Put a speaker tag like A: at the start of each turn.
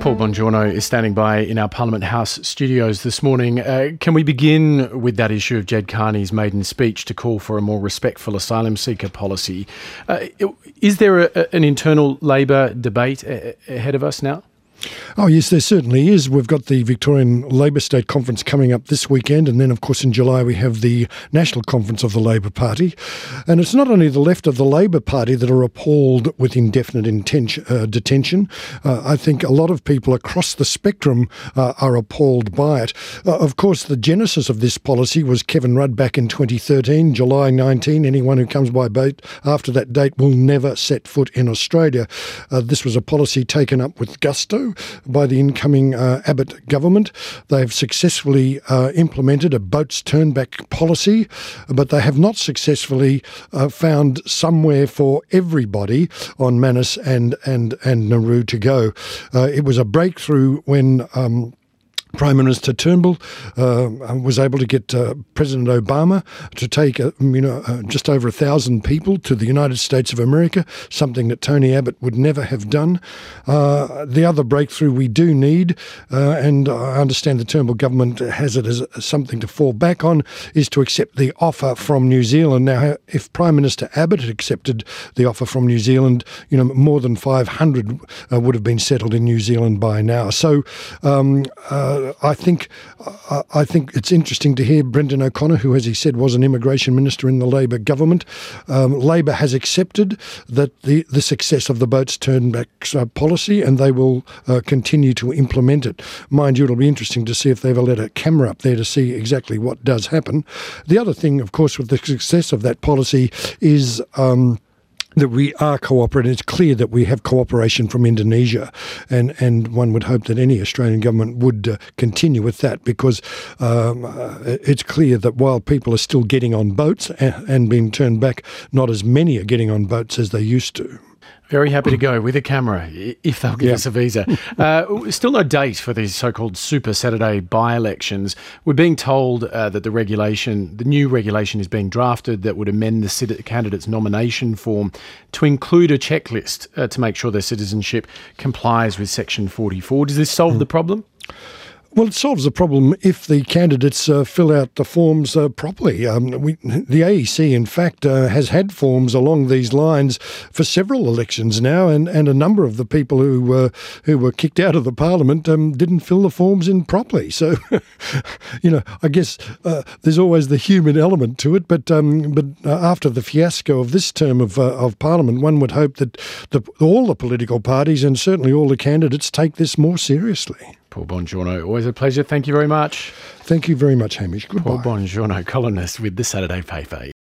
A: Paul Bongiorno is standing by in our Parliament House studios this morning. Can we begin with that issue of Ged Kearney's maiden speech to call for a more respectful asylum seeker policy? Is there an internal Labor debate ahead of us now?
B: Oh, yes, there certainly is. We've got the Victorian Labor State Conference coming up this weekend, and then, of course, in July we have the National Conference of the Labor Party. And it's not only the left of the Labor Party that are appalled with indefinite detention. I think a lot of people across the spectrum are appalled by it. Of course, the genesis of this policy was Kevin Rudd back in 2013, July 19. Anyone who comes by boat after that date will never set foot in Australia. This was a policy taken up with gusto by the incoming Abbott government. They've successfully implemented a boats turn back policy, but they have not successfully found somewhere for everybody on Manus and Nauru to go. It was a breakthrough when Prime Minister Turnbull was able to get President Obama to take just over 1,000 people to the United States of America, something that Tony Abbott would never have done. The other breakthrough we do need, and I understand the Turnbull government has it as something to fall back on, is to accept the offer from New Zealand. Now, if Prime Minister Abbott had accepted the offer from New Zealand, more than 500 would have been settled in New Zealand by now. So I think it's interesting to hear Brendan O'Connor, who, as he said, was an immigration minister in the Labor government. Labor has accepted that the success of the boats turn back policy, and they will continue to implement it. Mind you, it'll be interesting to see if they ever let a camera up there to see exactly what does happen. The other thing, of course, with the success of that policy is that we are cooperating. It's clear that we have cooperation from Indonesia, and one would hope that any Australian government would continue with that, because it's clear that while people are still getting on boats and being turned back, not as many are getting on boats as they used to.
A: Very happy to go with a camera if they'll give us a visa. Still no date for these so-called Super Saturday by-elections. We're being told that the new regulation is being drafted that would amend the candidate's nomination form to include a checklist to make sure their citizenship complies with Section 44. Does this solve the problem?
B: Well, it solves the problem if the candidates fill out the forms properly. The AEC, in fact, has had forms along these lines for several elections now, and a number of the people who were kicked out of the parliament didn't fill the forms in properly. So, I guess there's always the human element to it. But after the fiasco of this term of parliament, one would hope that all the political parties and certainly all the candidates take this more seriously.
A: Paul Bongiorno, always a pleasure. Thank you very much.
B: Thank you very much, Hamish. Goodbye.
A: Paul Bongiorno, columnist with the Saturday Paper.